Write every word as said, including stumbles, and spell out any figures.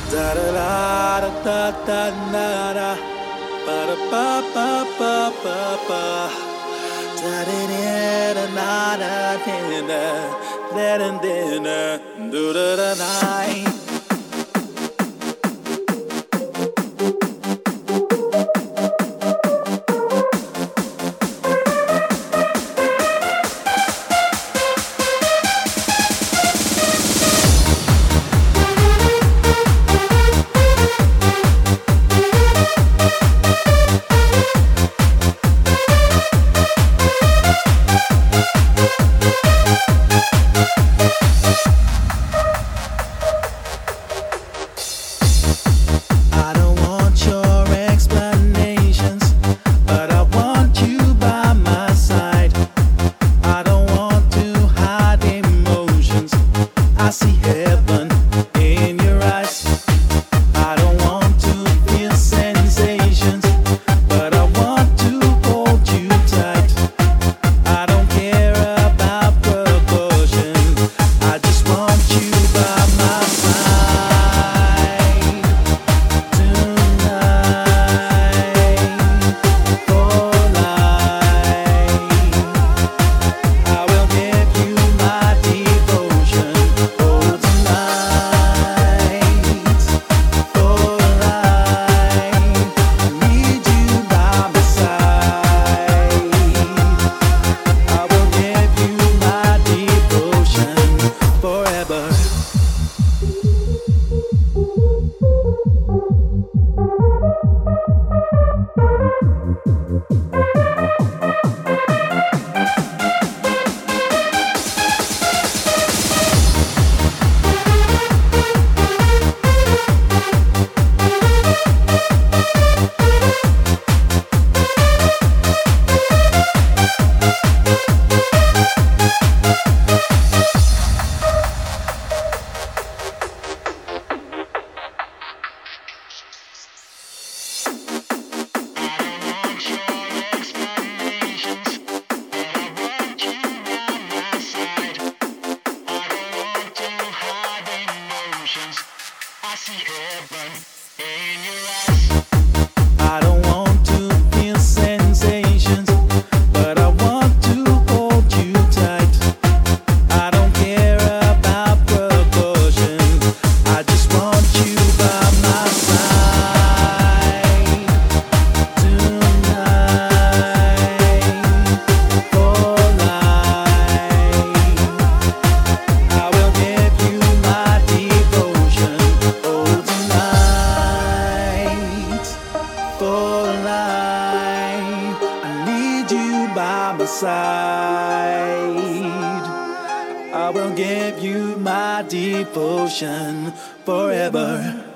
Da da da da da da da ba da ba ba ba ba ba da da da da da da da da da da do da da da. I will give you my devotion forever.